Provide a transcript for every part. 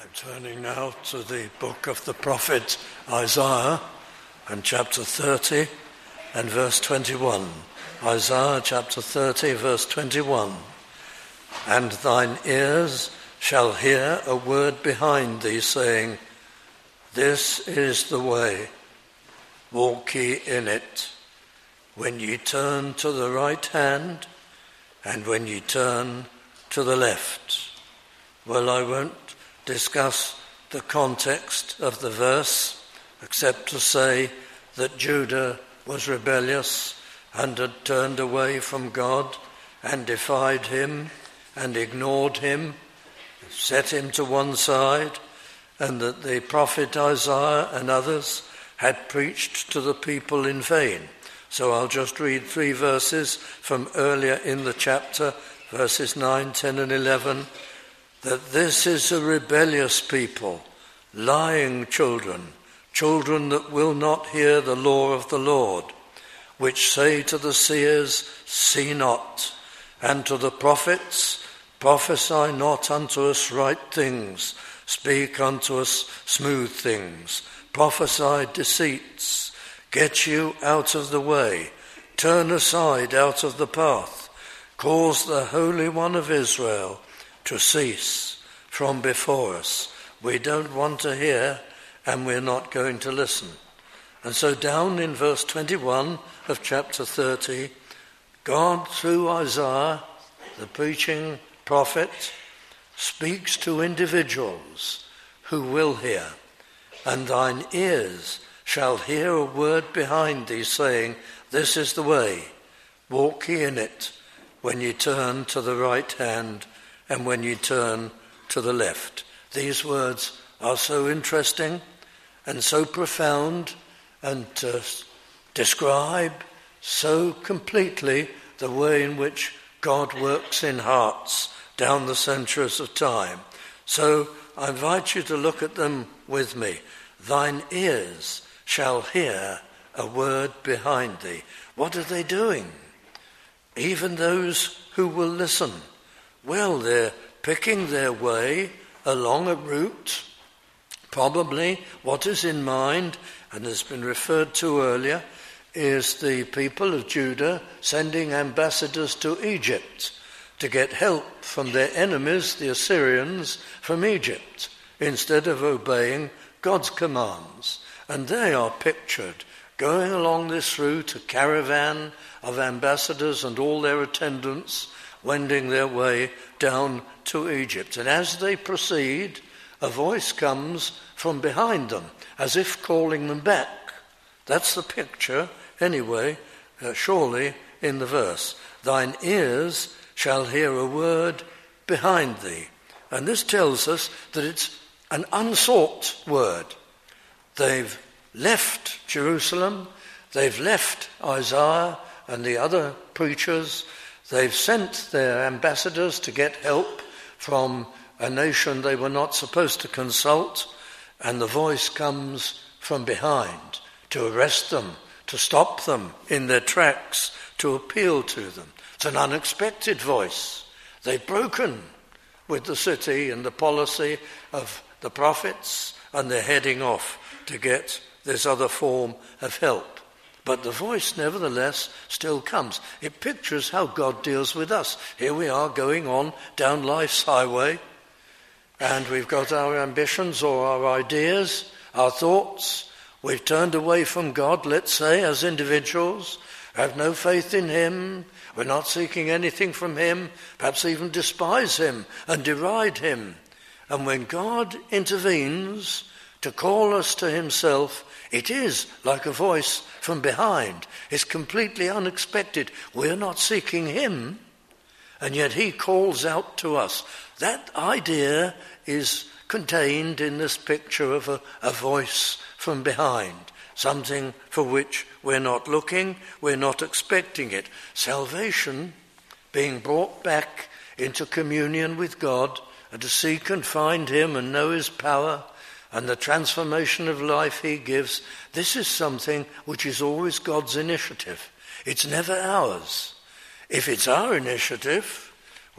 Turning now to the book of the prophet Isaiah and chapter 30 and verse 21. Isaiah chapter 30 verse 21. And thine ears shall hear a word behind thee saying, This is the way, walk ye in it, when ye turn to the right hand and when ye turn to the left. Well, I won't discuss the context of the verse, except to say that Judah was rebellious and had turned away from God and defied him and ignored him, set him to one side, and that the prophet Isaiah and others had preached to the people in vain. So I'll just read 3 verses from earlier in the chapter, verses 9, 10 and 11. That this is a rebellious people, lying children, children that will not hear the law of the Lord, which say to the seers, See not, and to the prophets, Prophesy not unto us right things, speak unto us smooth things, prophesy deceits, get you out of the way, turn aside out of the path, cause the Holy One of Israel to cease from before us. We don't want to hear, and we're not going to listen. And so down in verse 21 of chapter 30, God, through Isaiah, the preaching prophet, speaks to individuals who will hear. And thine ears shall hear a word behind thee saying, This is the way, walk ye in it, when ye turn to the right hand and when you turn to the left. These words are so interesting and so profound and describe so completely the way in which God works in hearts down the centuries of time. So I invite you to look at them with me. Thine ears shall hear a word behind thee. What are they doing? Even those who will listen. Well, they're picking their way along a route. Probably what is in mind, and has been referred to earlier, is the people of Judah sending ambassadors to Egypt to get help from their enemies, the Assyrians, from Egypt, instead of obeying God's commands. And they are pictured going along this route, a caravan of ambassadors and all their attendants, wending their way down to Egypt. And as they proceed, a voice comes from behind them, as if calling them back. That's the picture, anyway, surely in the verse. Thine ears shall hear a word behind thee. And this tells us that it's an unsought word. They've left Jerusalem, they've left Isaiah and the other preachers. They've sent their ambassadors to get help from a nation they were not supposed to consult, and the voice comes from behind to arrest them, to stop them in their tracks, to appeal to them. It's an unexpected voice. They've broken with the city and the policy of the prophets, and they're heading off to get this other form of help. But the voice, nevertheless, still comes. It pictures how God deals with us. Here we are going on down life's highway, and we've got our ambitions or our ideas, our thoughts. We've turned away from God, let's say, as individuals, have no faith in him. We're not seeking anything from him, perhaps even despise him and deride him. And when God intervenes to call us to himself, it is like a voice from behind. It's completely unexpected. We're not seeking him, and yet he calls out to us. That idea is contained in this picture of a voice from behind, something for which we're not looking, we're not expecting it. Salvation, being brought back into communion with God, and to seek and find him and know his power, and the transformation of life he gives, this is something which is always God's initiative. It's never ours. If it's our initiative,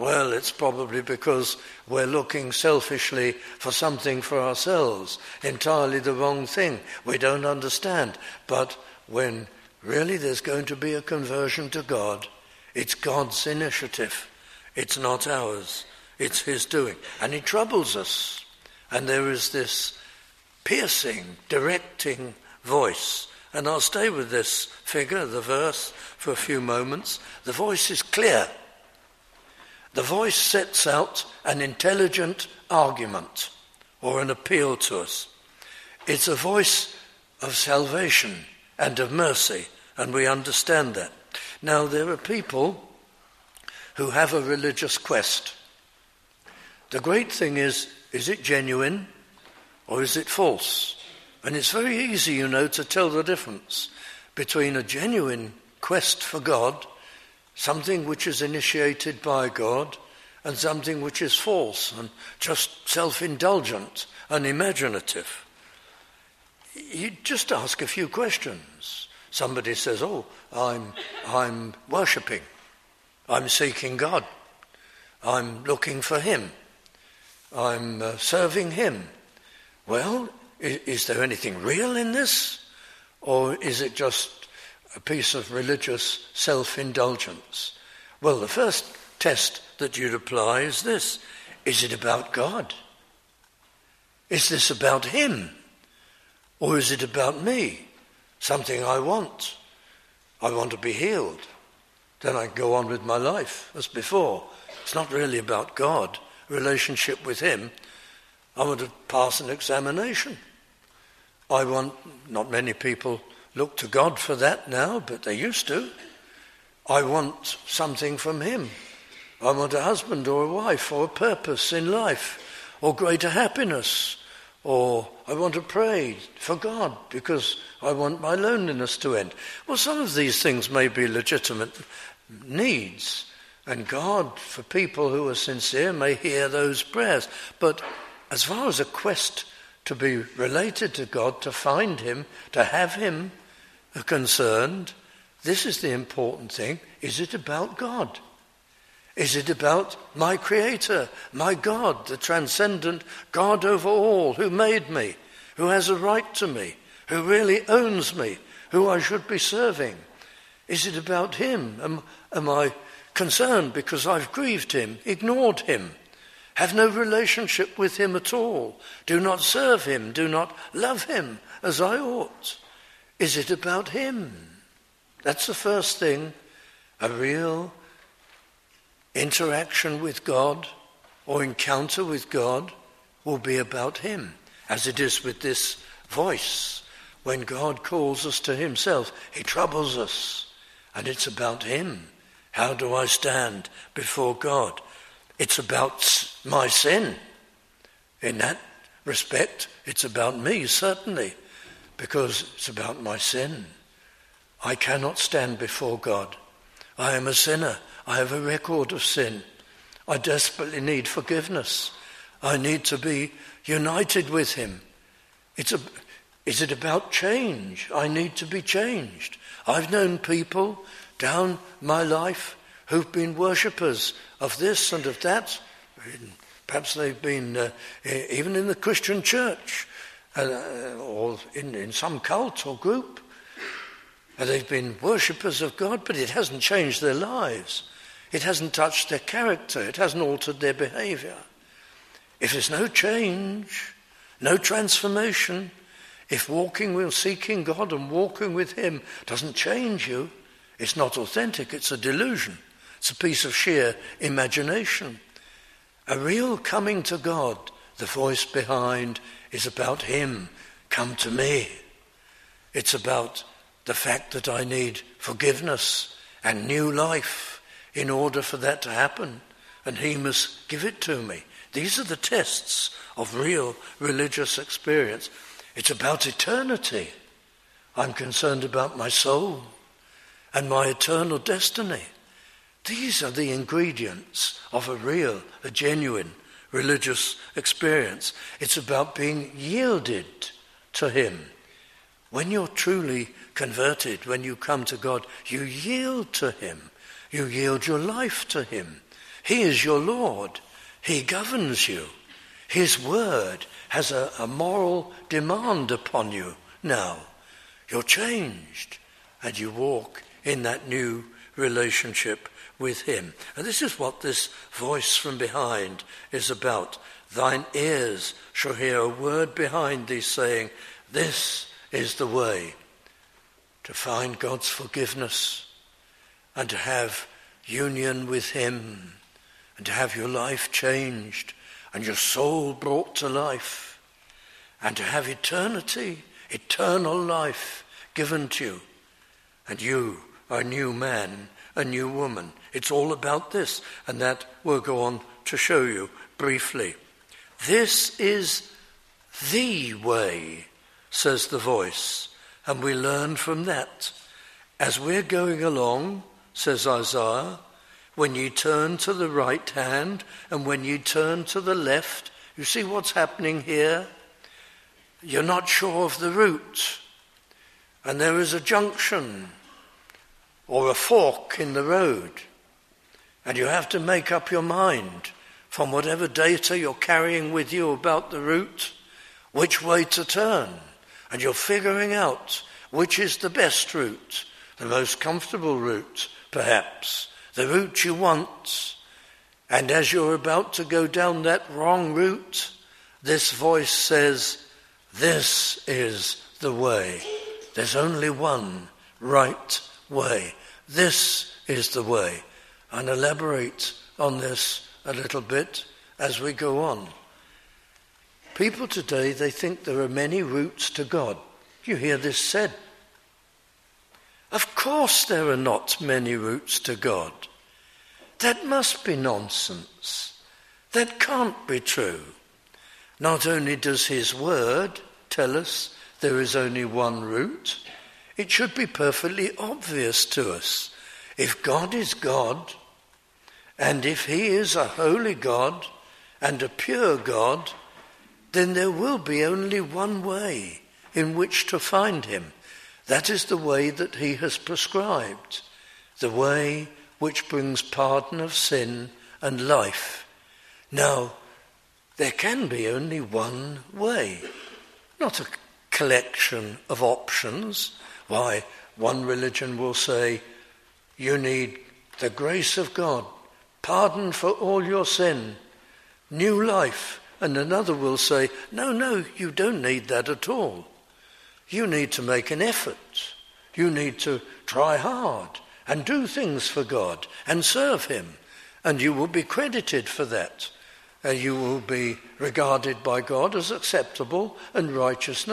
Well, it's probably because we're looking selfishly for something for ourselves, entirely the wrong thing. We don't understand. But when really there's going to be a conversion to God, it's God's initiative. It's not ours. It's his doing. And he troubles us. And there is this piercing, directing voice. And I'll stay with this figure, the verse, for a few moments. The voice is clear. The voice sets out an intelligent argument or an appeal to us. It's a voice of salvation and of mercy, and we understand that. Now, there are people who have a religious quest. The great thing is it genuine or is it false? And it's very easy, to tell the difference between a genuine quest for God, something which is initiated by God, and something which is false and just self-indulgent and imaginative. You just ask a few questions. Somebody says, I'm worshipping. I'm seeking God. I'm looking for him. I'm serving him. Well, is there anything real in this? Or is it just a piece of religious self-indulgence? Well, the first test that you'd apply is this. Is it about God? Is this about him? Or is it about me? Something I want. I want to be healed. Then I go on with my life as before. It's not really about God, relationship with him. I want to pass an examination. Not many people look to God for that now, but they used to. I want something from him. I want a husband or a wife or a purpose in life or greater happiness. Or I want to pray for God because I want my loneliness to end. Well, some of these things may be legitimate needs, and God, for people who are sincere, may hear those prayers. But as far as a quest to be related to God, to find him, to have him are concerned, this is the important thing. Is it about God? Is it about my Creator, my God, the transcendent God over all, who made me, who has a right to me, who really owns me, who I should be serving? Is it about him? Am I concerned because I've grieved him, ignored him, have no relationship with him at all, do not serve him, do not love him as I ought? Is it about him? That's the first thing. A real interaction with God or encounter with God will be about him, as it is with this voice. When God calls us to himself, he troubles us, and it's about him. How do I stand before God? It's about my sin. In that respect, it's about me, certainly, because it's about my sin. I cannot stand before God. I am a sinner. I have a record of sin. I desperately need forgiveness. I need to be united with him. Is it about change? I need to be changed. I've known people down my life who've been worshippers of this and of that. Perhaps they've been even in the Christian church or in some cult or group. And they've been worshippers of God, but it hasn't changed their lives. It hasn't touched their character. It hasn't altered their behavior. If there's no change, no transformation, if walking with, seeking God and walking with him doesn't change you, it's not authentic, it's a delusion. It's a piece of sheer imagination. A real coming to God, the voice behind, is about him. Come to me. It's about the fact that I need forgiveness and new life in order for that to happen, and he must give it to me. These are the tests of real religious experience. It's about eternity. I'm concerned about my soul and my eternal destiny. These are the ingredients of a genuine religious experience. It's about being yielded to him. When you're truly converted, when you come to God, you yield to him. You yield your life to him. He is your Lord. He governs you. His word has a moral demand upon you now. You're changed and you walk in that new relationship with him. And this is what this voice from behind is about. Thine ears shall hear a word behind thee saying, this is the way to find God's forgiveness and to have union with him and to have your life changed and your soul brought to life and to have eternity, eternal life given to you. And you are a new man, a new woman. It's all about this, and that we'll go on to show you briefly. This is the way, says the voice, and we learn from that. As we're going along, says Isaiah, when ye turn to the right hand and when ye turn to the left, you see what's happening here? You're not sure of the route, and there is a junction or a fork in the road, and you have to make up your mind from whatever data you're carrying with you about the route, which way to turn, and you're figuring out which is the best route, the most comfortable route, perhaps, the route you want. And as you're about to go down that wrong route, this voice says, this is the way. There's only one right way. This is the way. And elaborate on this a little bit as we go on. People today, they think there are many routes to God. You hear this said. Of course there are not many routes to God. That must be nonsense. That can't be true. Not only does his word tell us there is only one route, it should be perfectly obvious to us. If God is God, and if he is a holy God and a pure God, then there will be only one way in which to find him. That is the way that he has prescribed, the way which brings pardon of sin and life. Now, there can be only one way, not a collection of options. Why, one religion will say, you need the grace of God, pardon for all your sin, new life. And another will say, no, you don't need that at all. You need to make an effort. You need to try hard and do things for God and serve him. And you will be credited for that. You will be regarded by God as acceptable and righteous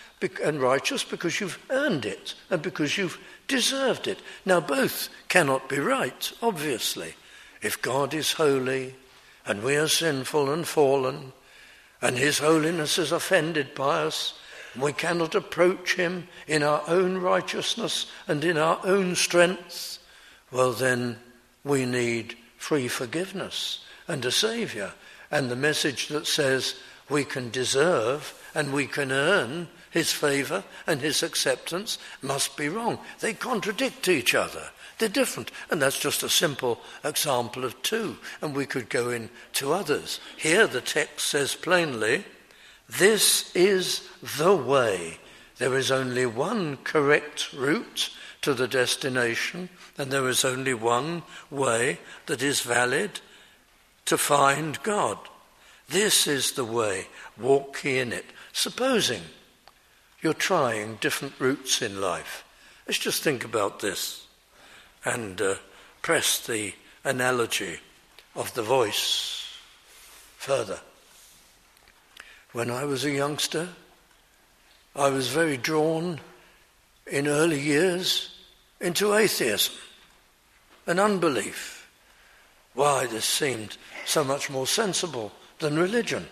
because you've earned it and because you've deserved it. Now both cannot be right, obviously. If God is holy and we are sinful and fallen, and his holiness is offended by us, we cannot approach him in our own righteousness and in our own strength, well then we need free forgiveness and a Saviour. And the message that says we can deserve and we can earn his favour and his acceptance must be wrong. They contradict each other. They're different. And that's just a simple example of two. And we could go into others. Here the text says plainly, this is the way. There is only one correct route to the destination, and there is only one way that is valid to find God. This is the way. Walk ye in it. Supposing you're trying different routes in life. Let's just think about this and press the analogy of the voice further. When I was a youngster, I was very drawn in early years into atheism and unbelief. Why, this seemed so much more sensible than religion.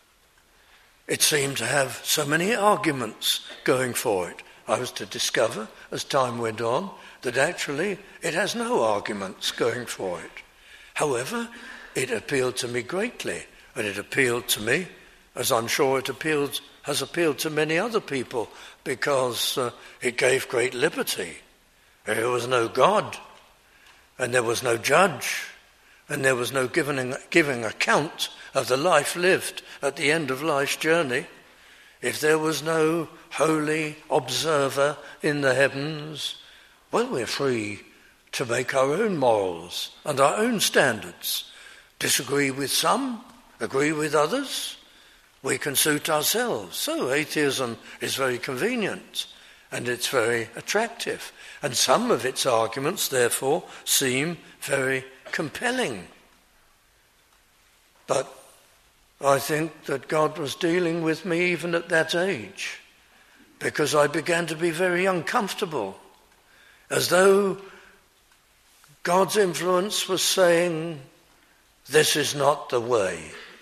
It seemed to have so many arguments going for it. I was to discover, as time went on, that actually it has no arguments going for it. However, it appealed to me greatly, and it appealed to me, as I'm sure it has appealed to many other people, because it gave great liberty. There was no God, and there was no judge, and there was no giving account of the life lived at the end of life's journey, if there was no holy observer in the heavens, well, we're free to make our own morals and our own standards. Disagree with some, agree with others. We can suit ourselves. So atheism is very convenient and it's very attractive. And some of its arguments, therefore, seem very compelling. But I think that God was dealing with me even at that age, because I began to be very uncomfortable, as though God's influence was saying, this is not the way.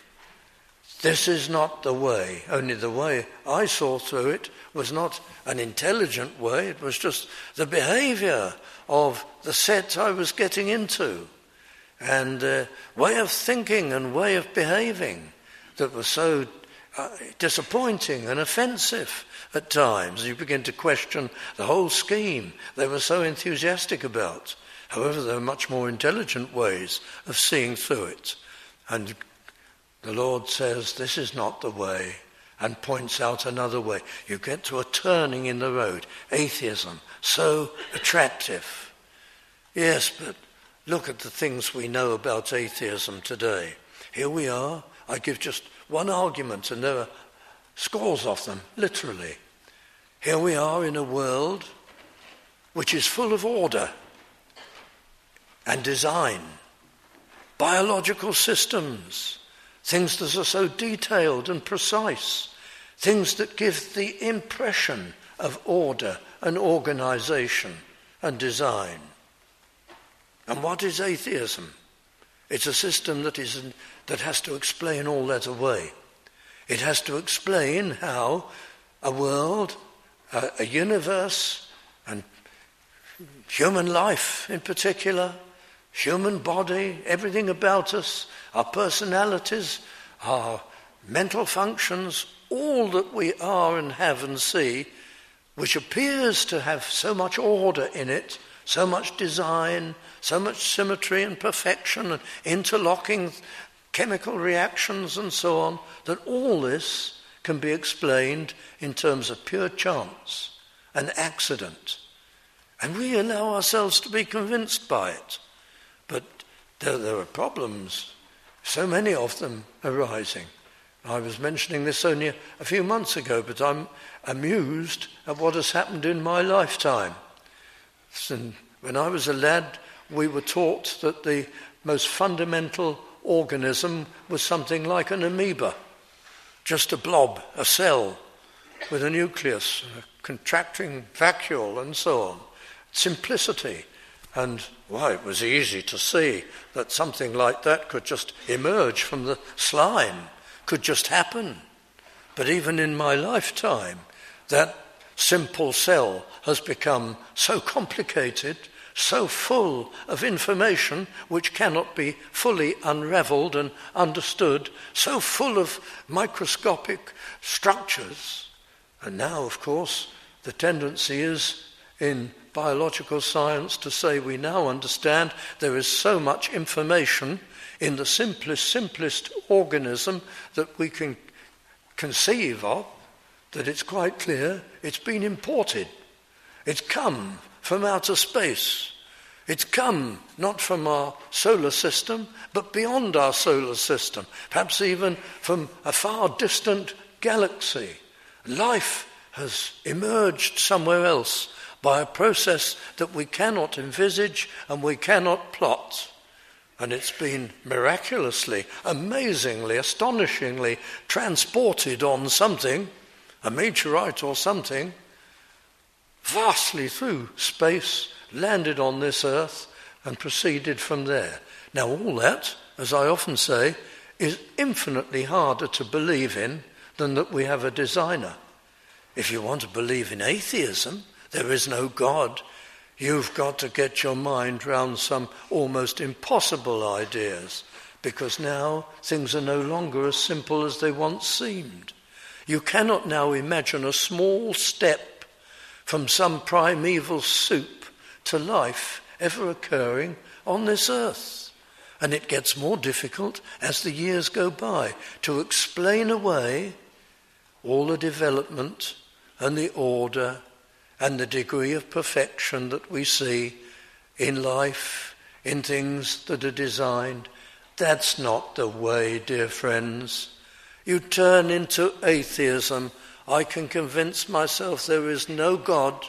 This is not the way. Only the way I saw through it was not an intelligent way. It was just the behavior of the set I was getting into, and way of thinking and way of behaving that was so disappointing and offensive at times. You begin to question the whole scheme they were so enthusiastic about. However, there are much more intelligent ways of seeing through it. And the Lord says, this is not the way, and points out another way. You get to a turning in the road. Atheism, so attractive. Yes, but look at the things we know about atheism today. Here we are. I give just one argument, and there are scores of them, literally. Here we are in a world which is full of order and design, biological systems, things that are so detailed and precise, things that give the impression of order and organization and design. And what is atheism? It's a system that has to explain all that away. It has to explain how a world, a universe, and human life in particular, human body, everything about us, our personalities, our mental functions, all that we are and have and see, which appears to have so much order in it, so much design, so much symmetry and perfection and interlocking chemical reactions and so on, that all this can be explained in terms of pure chance and accident. And we allow ourselves to be convinced by it. But there are problems, so many of them arising. I was mentioning this only a few months ago, but I'm amused at what has happened in my lifetime. And when I was a lad, we were taught that the most fundamental organism was something like an amoeba, just a blob, a cell with a nucleus, a contracting vacuole and so on. Simplicity. And, well, it was easy to see that something like that could just emerge from the slime, could just happen. But even in my lifetime, that simple cell has become so complicated, so full of information which cannot be fully unravelled and understood, so full of microscopic structures. And now, of course, the tendency is in biological science to say we now understand there is so much information in the simplest organism that we can conceive of, that it's quite clear it's been imported. It's come from outer space. It's come not from our solar system, but beyond our solar system, perhaps even from a far distant galaxy. Life has emerged somewhere else by a process that we cannot envisage and we cannot plot. And it's been miraculously, amazingly, astonishingly transported on something, a meteorite or something, vastly through space, landed on this earth and proceeded from there. Now all that, as I often say, is infinitely harder to believe in than that we have a designer. If you want to believe in atheism, there is no God, you've got to get your mind round some almost impossible ideas, because now things are no longer as simple as they once seemed. You cannot now imagine a small step from some primeval soup to life ever occurring on this earth. And it gets more difficult as the years go by to explain away all the development and the order and the degree of perfection that we see in life, in things that are designed. That's not the way, dear friends. You turn into atheism. I can convince myself there is no God.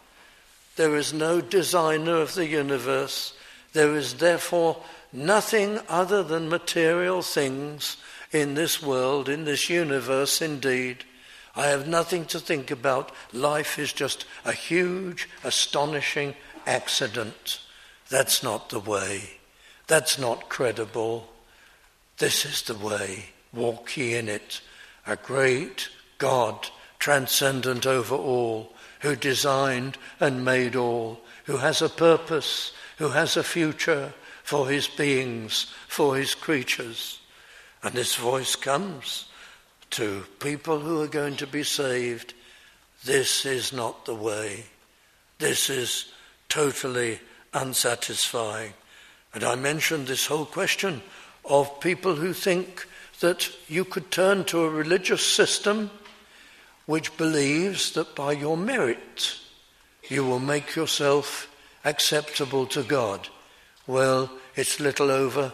There is no designer of the universe. There is therefore nothing other than material things in this world, in this universe indeed. I have nothing to think about. Life is just a huge, astonishing accident. That's not the way. That's not credible. This is the way. Walk ye in it. A great God, transcendent over all, who designed and made all, who has a purpose, who has a future for his beings, for his creatures. And this voice comes to people who are going to be saved. This is not the way. This is totally unsatisfying. And I mentioned this whole question of people who think that you could turn to a religious system which believes that by your merit you will make yourself acceptable to God. Well, it's little over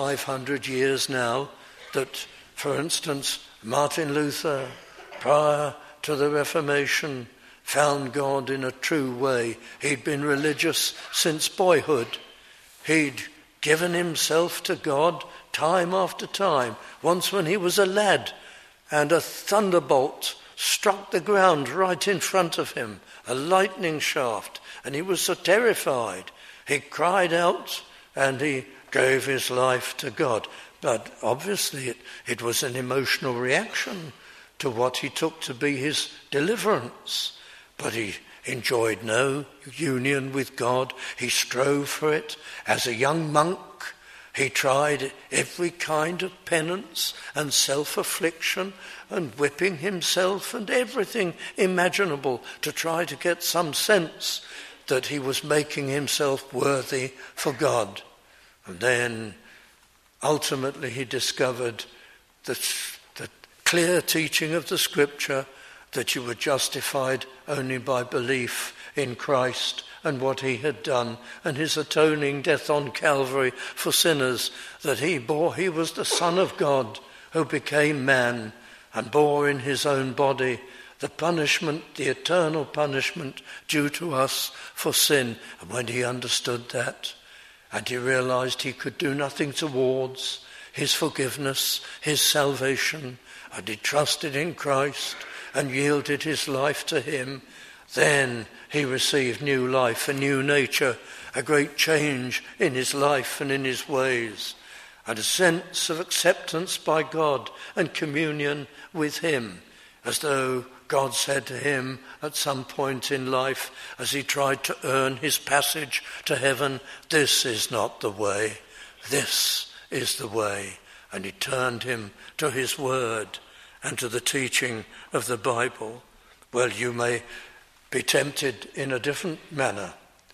500 years now that, for instance, Martin Luther, prior to the Reformation, found God in a true way. He'd been religious since boyhood. He'd given himself to God time after time. Once when he was a lad and a thunderbolt struck the ground right in front of him, a lightning shaft, and he was so terrified. He cried out and he gave his life to God. But obviously it was an emotional reaction to what he took to be his deliverance. But he enjoyed no union with God. He strove for it. As a young monk, he tried every kind of penance and self-affliction and whipping himself and everything imaginable to try to get some sense that he was making himself worthy for God. And then ultimately he discovered the clear teaching of the Scripture that you were justified only by belief in Christ and what he had done and his atoning death on Calvary for sinners that he bore. He was the Son of God who became man and bore in his own body the punishment, the eternal punishment due to us for sin. And when he understood that, and he realized he could do nothing towards his forgiveness, his salvation, and he trusted in Christ and yielded his life to him, then he received new life, a new nature, a great change in his life and in his ways, and a sense of acceptance by God and communion with him, as though God said to him at some point in life as he tried to earn his passage to heaven, "This is not the way, this is the way." And he turned him to his word and to the teaching of the Bible. Well, you may be tempted in a different manner.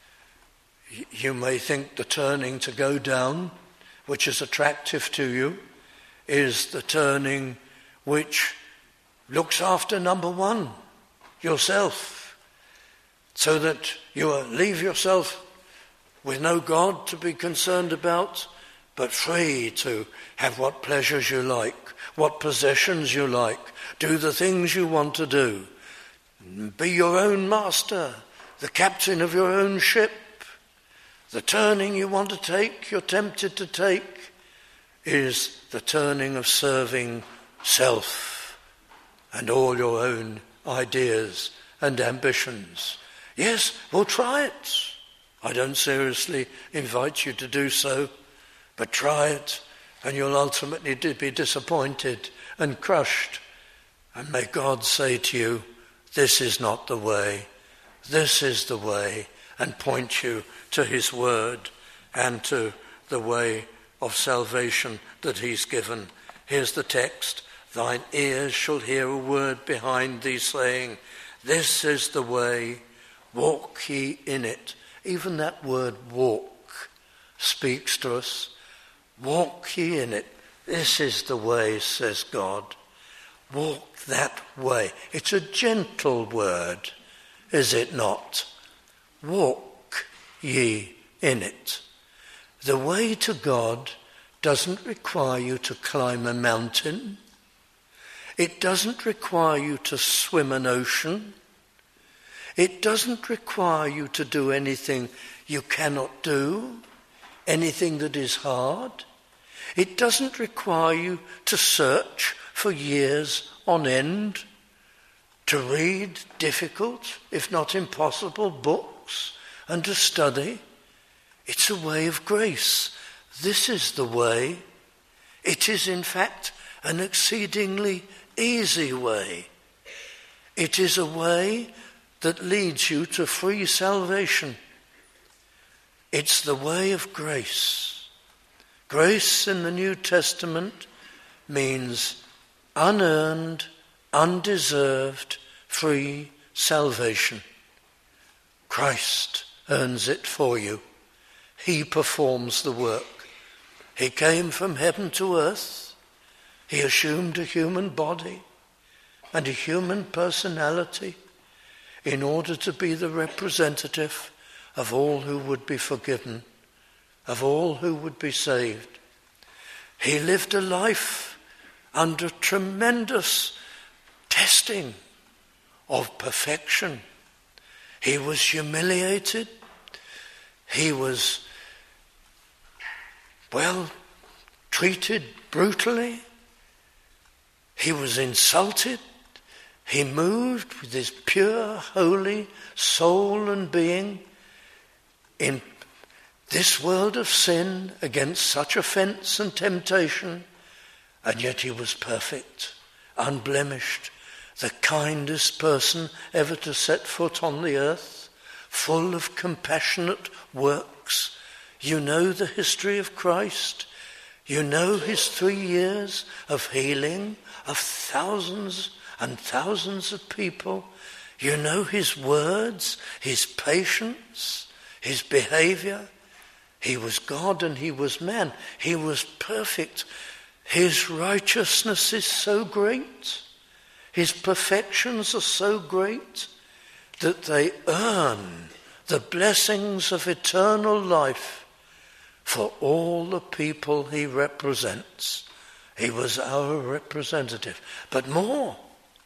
You may think the turning to go down, which is attractive to you, is the turning which looks after number one, yourself, so that you leave yourself with no God to be concerned about, but free to have what pleasures you like, what possessions you like, do the things you want to do, be your own master, the captain of your own ship. The turning you want to take, you're tempted to take, is the turning of serving self and all your own ideas and ambitions. Yes, we'll try it. I don't seriously invite you to do so, but try it and you'll ultimately be disappointed and crushed. And may God say to you, "This is not the way, this is the way," and point you to his word and to the way of salvation that he's given. Here's the text. "Thine ears shall hear a word behind thee saying, This is the way, walk ye in it." Even that word walk speaks to us. Walk ye in it. This is the way, says God. Walk that way. It's a gentle word, is it not? Walk ye in it. The way to God doesn't require you to climb a mountain. It doesn't require you to swim an ocean. It doesn't require you to do anything you cannot do, anything that is hard. It doesn't require you to search for years on end, to read difficult, if not impossible, books and to study. It's a way of grace. This is the way. It is, in fact, an exceedingly easy way. It is a way that leads you to free salvation. It's the way of grace. Grace in the New Testament means unearned, undeserved, free salvation. Christ earns it for you. He performs the work. He came from heaven to earth. He assumed a human body and a human personality in order to be the representative of all who would be forgiven, of all who would be saved. He lived a life under tremendous testing of perfection. He was humiliated. He was, treated brutally. He was insulted. He moved with his pure, holy soul and being in this world of sin against such offence and temptation, and yet he was perfect, unblemished, the kindest person ever to set foot on the earth, full of compassionate works. You know the history of Christ. You know his 3 years of healing of thousands and thousands of people. You know his words, his patience, his behavior. He was God and he was man. He was perfect. His righteousness is so great. His perfections are so great that they earn the blessings of eternal life for all the people he represents. He was our representative. But more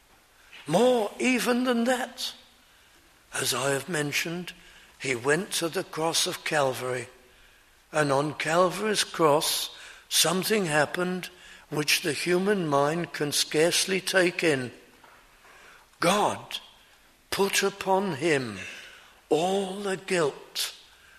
even than that. As I have mentioned, he went to the cross of Calvary, and on Calvary's cross something happened which the human mind can scarcely take in. God put upon him all the guilt,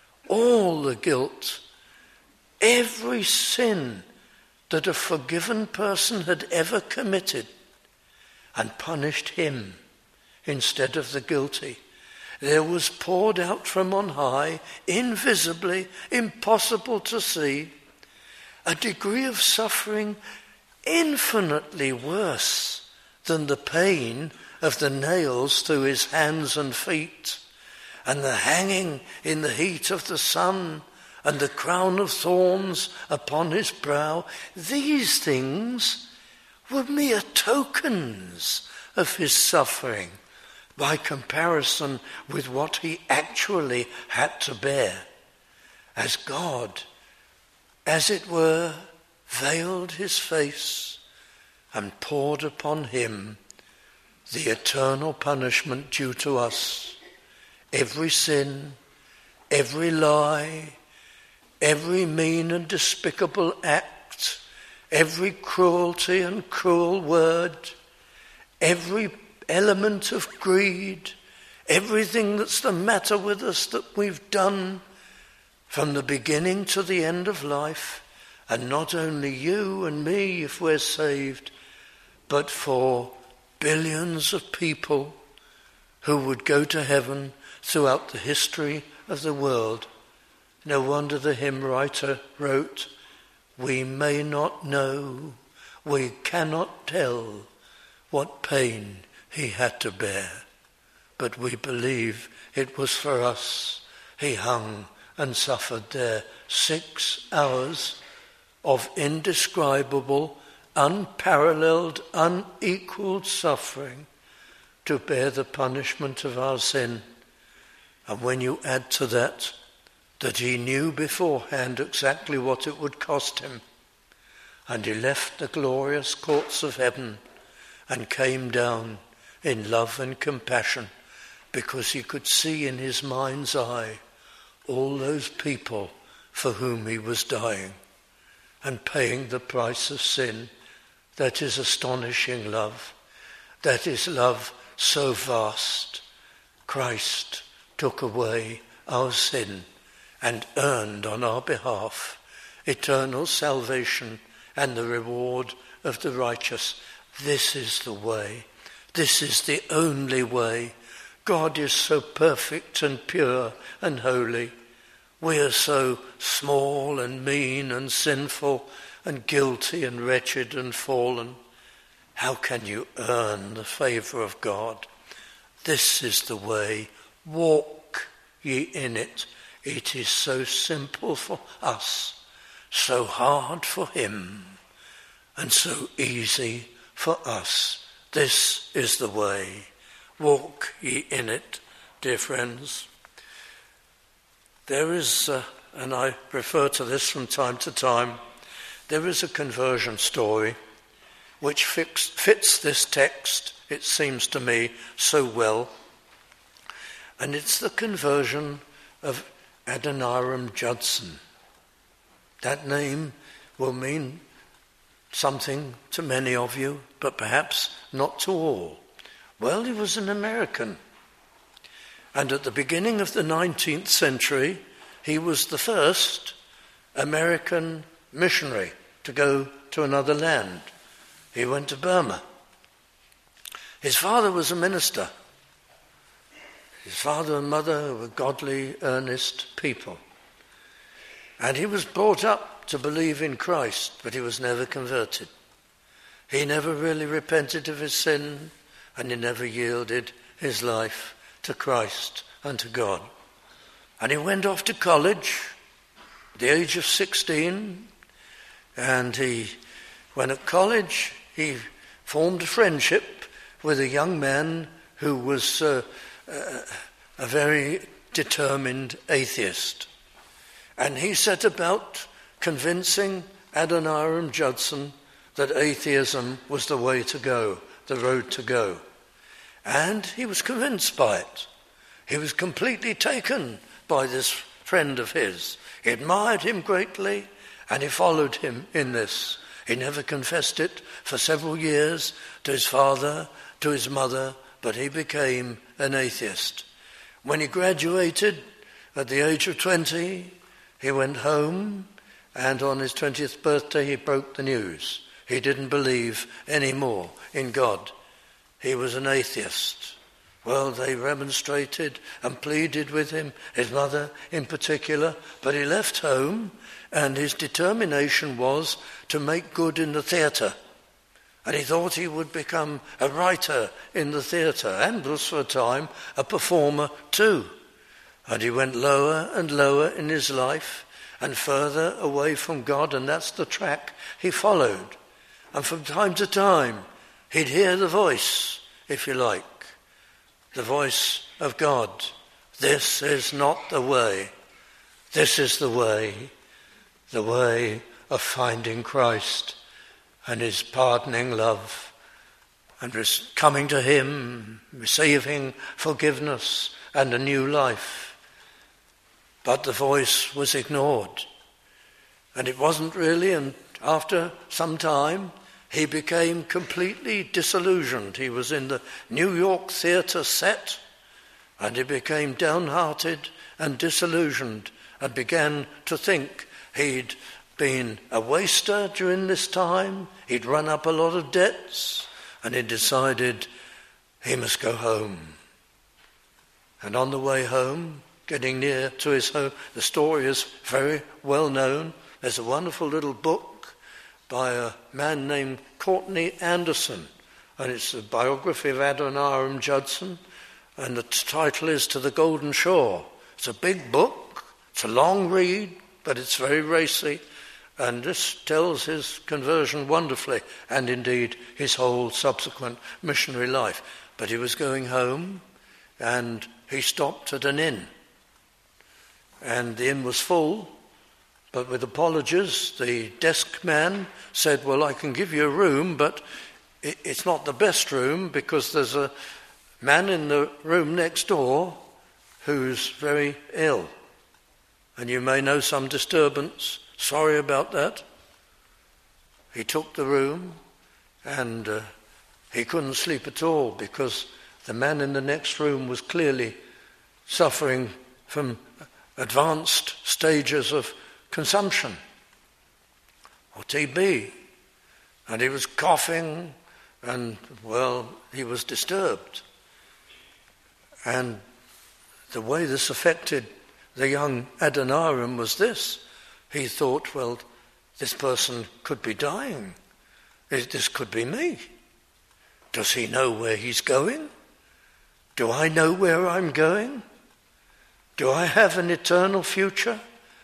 every sin that a forgiven person had ever committed, and punished him instead of the guilty. There was poured out from on high, invisibly, impossible to see, a degree of suffering infinitely worse than the pain of the nails through his hands and feet, and the hanging in the heat of the sun, and the crown of thorns upon his brow. These things were mere tokens of his suffering by comparison with what he actually had to bear, as God, as it were, veiled his face and poured upon him the eternal punishment due to us. Every sin, every lie, every mean and despicable act, every cruelty and cruel word, every element of greed, everything that's the matter with us that we've done from the beginning to the end of life, and not only you and me if we're saved, but for billions of people who would go to heaven throughout the history of the world. No wonder the hymn writer wrote, "We may not know, we cannot tell what pain he had to bear, but we believe it was for us he hung and suffered there 6 hours of indescribable, unparalleled, unequaled suffering to bear the punishment of our sin. And when you add to that he knew beforehand exactly what it would cost him, and he left the glorious courts of heaven and came down in love and compassion, because he could see in his mind's eye all those people for whom he was dying and paying the price of sin. That is astonishing love. That is love so vast. Christ took away our sin and earned on our behalf eternal salvation and the reward of the righteous. This is the way. This is the only way. God is so perfect and pure and holy. We are so small and mean and sinful and guilty and wretched and fallen. How can you earn the favour of God? This is the way. Walk ye in it. It is so simple for us, so hard for him, and so easy for us. This is the way. Walk ye in it, dear friends. There is, and I refer to this from time to time, there is a conversion story which fits this text, it seems to me, so well. And it's the conversion of Adoniram Judson. That name will mean something to many of you, but perhaps not to all. Well, he was an American. And at the beginning of the 19th century, he was the first American missionary to go to another land. He went to Burma. His father was a minister. His father and mother were godly, earnest people. And he was brought up to believe in Christ, but he was never converted. He never really repented of his sin, and he never yielded his life to Christ and to God. And he went off to college at the age of 16, and when at college he formed a friendship with a young man who was a very determined atheist. And he set about convincing Adoniram Judson that atheism was the way to go, the road to go. And he was convinced by it. He was completely taken by this friend of his. He admired him greatly, and he followed him in this. He never confessed it for several years to his father, to his mother, but he became an atheist. When he graduated at the age of 20, he went home, and on his 20th birthday he broke the news. He didn't believe any more in God. He was an atheist. Well, they remonstrated and pleaded with him, his mother in particular, but he left home, and his determination was to make good in the theatre. And he thought he would become a writer in the theatre, and was for a time a performer too. And he went lower and lower in his life and further away from God, and that's the track he followed. And from time to time, he'd hear the voice, if you like, the voice of God. This is not the way. This is the way of finding Christ and his pardoning love, and coming to him, receiving forgiveness and a new life. But the voice was ignored. And it wasn't really, and after some time, he became completely disillusioned. He was in the New York theatre set, and he became downhearted and disillusioned, and began to think he'd been a waster during this time. He'd run up a lot of debts, and he decided he must go home. And on the way home, getting near to his home, the story is very well known. There's a wonderful little book by a man named Courtney Anderson, and it's a biography of Adoniram Judson, and the title is To the Golden Shore. It's a big book, it's a long read, but it's very racy, And this tells his conversion wonderfully, and indeed his whole subsequent missionary life. But he was going home, and he stopped at an inn. And the inn was full, but with apologies, the desk man said, well, I can give you a room, but it's not the best room because there's a man in the room next door who's very ill. And you may know some disturbance. Sorry about that. He took the room and he couldn't sleep at all because the man in the next room was clearly suffering from advanced stages of consumption or TB. And he was coughing and, well, he was disturbed. And the way this affected the young Adoniram was this. He thought, well, this person could be dying. This could be me. Does he know where he's going? Do I know where I'm going? Do I have an eternal future?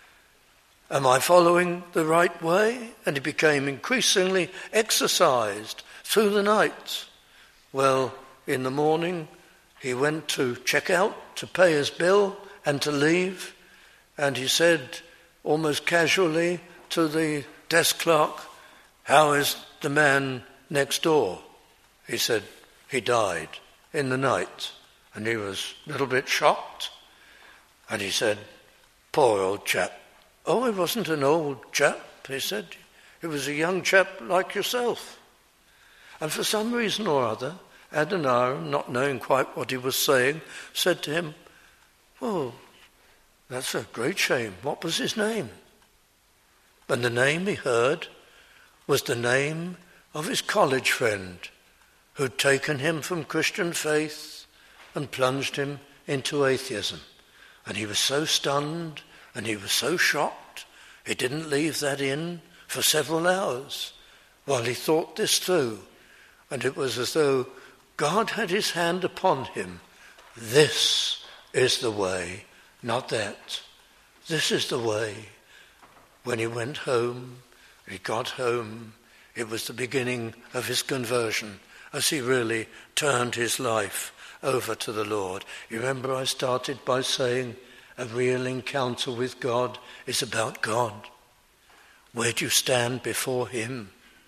Am I following the right way? And he became increasingly exercised through the night. Well, in the morning, he went to check out, to pay his bill and to leave. And he said, almost casually to the desk clerk, how is the man next door? He said, he died in the night. And he was a little bit shocked. And he said, poor old chap. Oh, he wasn't an old chap, he said. He was a young chap like yourself. And for some reason or other, Adoniram, not knowing quite what he was saying, said to him, well, that's a great shame. What was his name? And the name he heard was the name of his college friend who'd taken him from Christian faith and plunged him into atheism. And he was so stunned and he was so shocked, he didn't leave that inn for several hours while he thought this through. And it was as though God had his hand upon him. This is the way, not that. This is the way. When he went home, he got home, it was the beginning of his conversion as he really turned his life over to the Lord. You remember I started by saying a real encounter with God is about God. Where do you stand before him?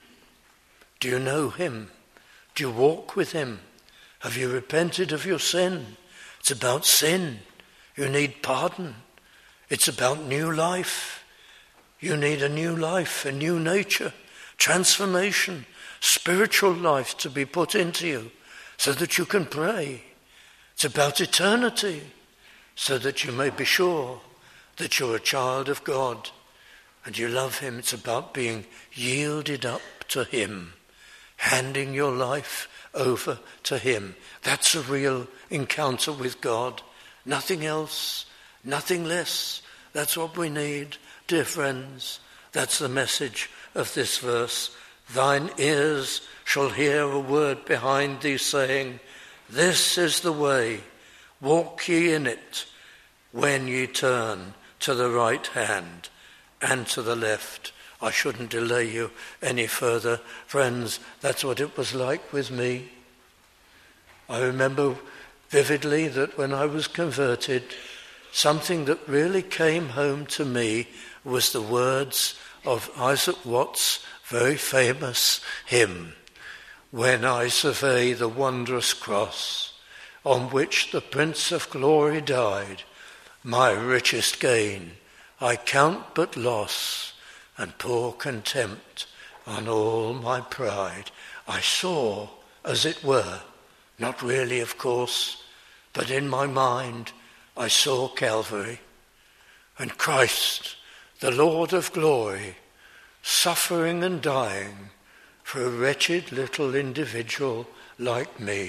Do you know him? Do you walk with him? Have you repented of your sin? It's about sin. You need pardon. It's about new life. You need a new life, a new nature, transformation, spiritual life to be put into you so that you can pray. It's about eternity so that you may be sure that you're a child of God and you love him. It's about being yielded up to him, handing your life over to him. That's a real encounter with God. Nothing else, nothing less. That's what we need, dear friends. That's the message of this verse. Thine ears shall hear a word behind thee saying, this is the way, walk ye in it, when ye turn to the right hand and to the left. I shouldn't delay you any further. Friends, that's what it was like with me. I remember vividly that when I was converted, something that really came home to me was the words of Isaac Watts' very famous hymn, when I survey the wondrous cross on which the Prince of Glory died, my richest gain I count but loss, and pour contempt on all my pride. I saw, as it were, not really of course, but in my mind I saw Calvary, and Christ, the Lord of glory, suffering and dying for a wretched little individual like me.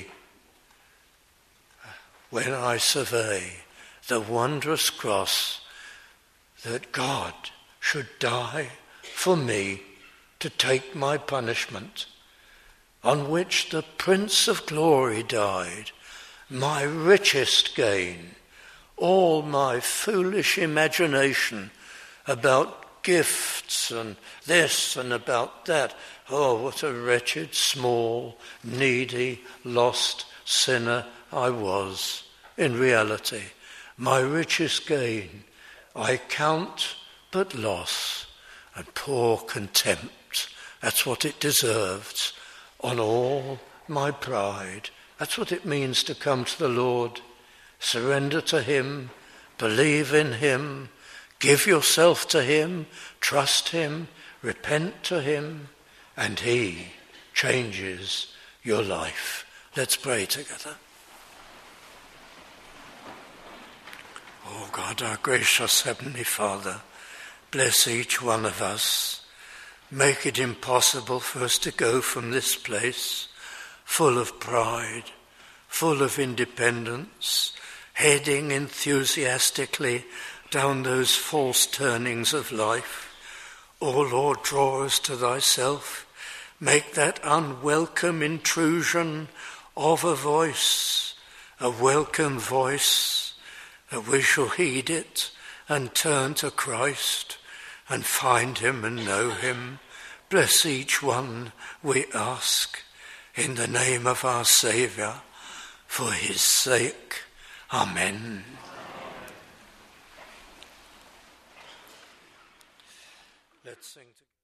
When I survey the wondrous cross that God should die for me to take my punishment, on which the Prince of Glory died, my richest gain, all my foolish imagination about gifts and this and about that. Oh, what a wretched, small, needy, lost sinner I was. In reality, my richest gain I count but loss, and pour contempt. That's what it deserves on all my pride. That's what it means to come to the Lord. Surrender to him, believe in him, give yourself to him, trust him, repent to him, and he changes your life. Let's pray together. Oh God, our gracious Heavenly Father, bless each one of us. Make it impossible for us to go from this place full of pride, full of independence, heading enthusiastically down those false turnings of life. O Lord, draw us to thyself. Make that unwelcome intrusion of a voice, a welcome voice, that we shall heed it and turn to Christ and find him and know him. Bless each one, we ask, in the name of our Saviour, for his sake. Amen. Let's sing together.